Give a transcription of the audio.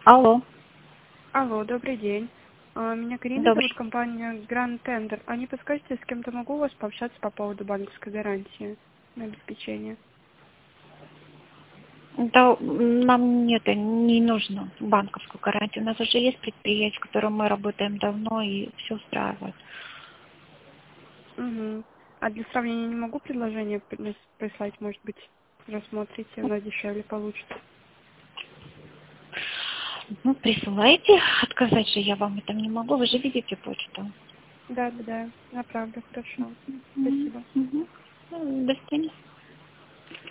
Алло, Алло, добрый день. Меня Карина зовут, добрый. компания Grand Tender. А не подскажете, с кем-то могу у вас пообщаться по поводу банковской гарантии на обеспечение? Да, нам нет, не нужно банковскую гарантию. У нас уже есть предприятие, с которым мы работаем давно, и все устраивает. Угу. А для сравнения не могу предложение прислать, может быть, рассмотрите, оно дешевле получится. Ну, присылайте. Отказать же я вам это не могу. Вы же видите почту. Да, направлю, хорошо. Мгм. Спасибо. Мгм. До свидания.